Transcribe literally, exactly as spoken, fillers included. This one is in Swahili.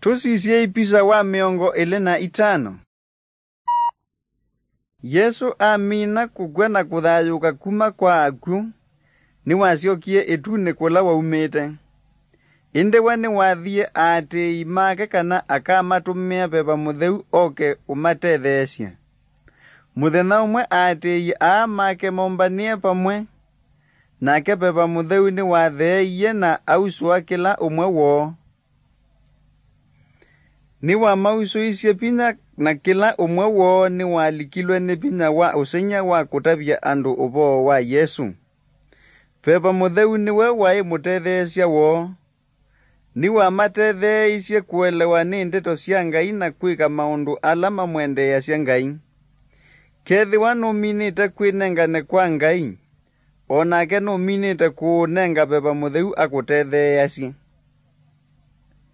Tusisye ipisa wa miongo ile na itano. Yesu amina kugwa na kuthayuka kuma kwa aku, ni wasyokie itune kula waumite. Inde wani wathie ati imake kana akamatumia pepa mutheu oke umatethesya. Muthenya umwe ati aamake mombanie pamwe, nake pepa mutheu ni watheiye na auswa kila umwe wo. Ni wa mausu isye pinya na kila umwe wo ni walikilwe ni pinya wa usenya wa kutavya andu ubo wa Yesu. Pepa mutheu niwe wai mutethesya wo. Ni wa matetheisye kuelewa ni ndeto sya Ngai na kwika maundu ala mamwendea sya Ngai. Kethiwa numinite kwinengane kwa Ngai, onake numinite kuunenga pepa mutheu akutetheasye.